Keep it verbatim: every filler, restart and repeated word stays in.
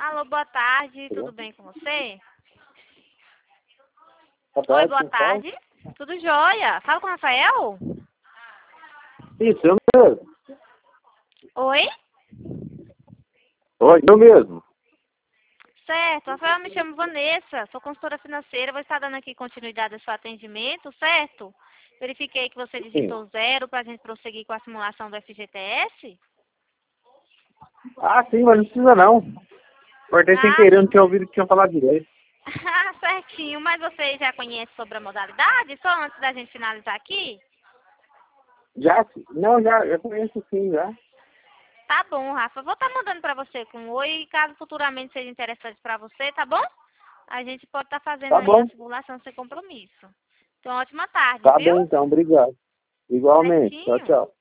Alô, boa tarde, tudo bem com você? Boa Oi, tarde, boa quem fala? tarde. Tudo jóia? Fala com o Rafael? Isso, eu mesmo. Oi? Oi, eu mesmo. Certo, Rafael, me chamo Vanessa, sou consultora financeira, vou estar dando aqui continuidade ao seu atendimento, certo? Verifiquei que você Sim. digitou zero para a gente prosseguir com a simulação do F G T S. Ah, sim, mas não precisa não. Cortei sem Ah, querer, não tinha ouvido que tinha falado direito. ah, certinho, mas você já conhece sobre a modalidade? Só antes da gente finalizar aqui? Já? Não, já, eu conheço sim, já. Tá bom, Rafa. Vou estar mandando para você com um oi, caso futuramente seja interessante para você, tá bom? A gente pode estar fazendo Tá aí a bom. simulação sem compromisso. Então, ótima tarde, Tá viu? bem então, obrigado. Igualmente. Tchau, Certinho. tchau.